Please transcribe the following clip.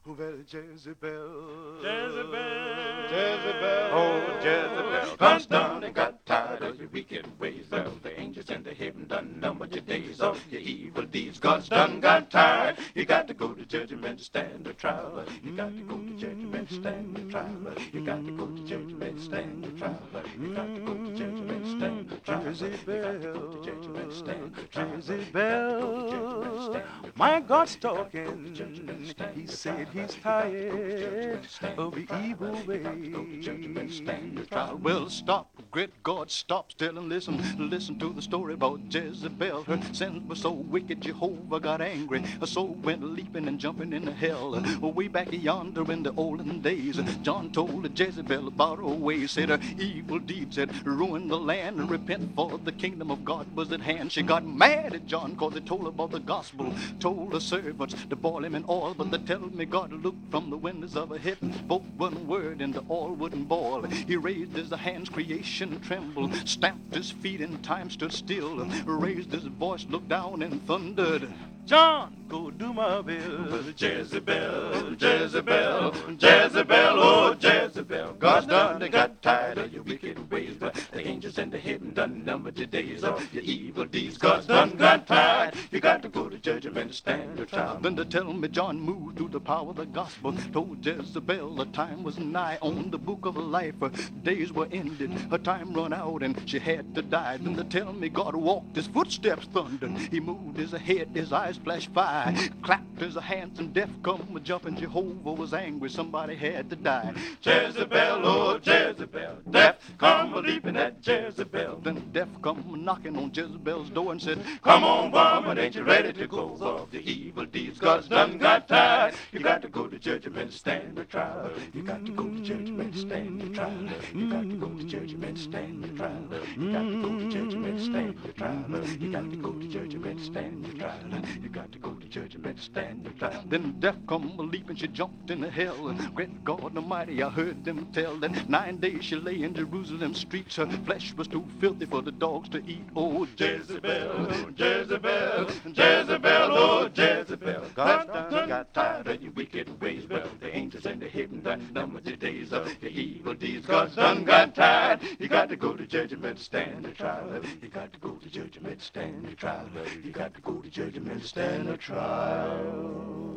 Well, Jezebel, Jezebel, Jezebel, oh Jezebel, comes done down and and got got tired tired of of your your wicked wicked ways. ways. Well, the angels in the heaven done numbered your days of your evil deeds. God's God's done got tired. You got to go to judgment to stand the trial. You got to go to judgment to stand the trial. You got to go to judgment to stand the trial. You got to go to judgment to stand the trial. You got to go to judgment to stand the trial. Jezebel, my God's talking. He said he's tired of the evil ways. Well, stop, great God, stop still and listen. Listen to the story about Jezebel. Her sins were so wicked, Jehovah got angry. Her soul went leaping and jumping into hell. Way back yonder in the olden days, John told Jezebel about her ways. Said her evil deeds had ruined the land, and repent for the kingdom of God was at hand. She got mad at John cause they told her about the gospel. Told the servants to boil him in oil, but they tell me God looked from the windows of heaven, spoke one word and the oil wouldn't boil. He raised his hands, creation trembled, stamped his feet and time stood still, raised his voice, looked down and thundered, John, go do my will. Jezebel, Jezebel, Jezebel, oh Jezebel, God's done and got tired of your wicked ways. But the angels in the heaven done numbered your days of your evil deeds. God's done got tired. You got to go to judgment to stand your trial. Then they tell me John moved through the power of the gospel, told Jezebel the time was nigh. On the book of life her days were ended, her time run out and she had to die. Then they tell me God walked, his footsteps thundered, he moved his head, his eyes flashed fire, clapped his hands and death come jumping. Jehovah was angry, somebody had to die. Jezebel, oh Jezebel, death come leaping at Jezebel. Then death come knocking on Jezebel's door and said, Come on, woman, ain't you ready to go for the evil deeds? God's done got tired. You got to go to judgment, stand the trial. You got to go to judgment, stand the trial. You got to go to judgment, stand the trial. You got to go to judgment, stand the trial. You got to go to judgment, stand the trial. You got to go to judgment, stand the trial. Then death come leaping, she jumped into hell. Great God Almighty, I heard them tell that 9 days she lay in Jerusalem streets. Her flesh was too filthy for the dogs to eat. Oh, Jezebel, Jezebel, Jezebel, oh Jezebel. God's done got tired of your wicked ways. Well, the angels in the heaven done numbered your days of your evil deeds. God's done got tired. You got to go to judgment, stand the trial. You got to go to judgment, stand the trial. You got to go to judgment, stand the trial.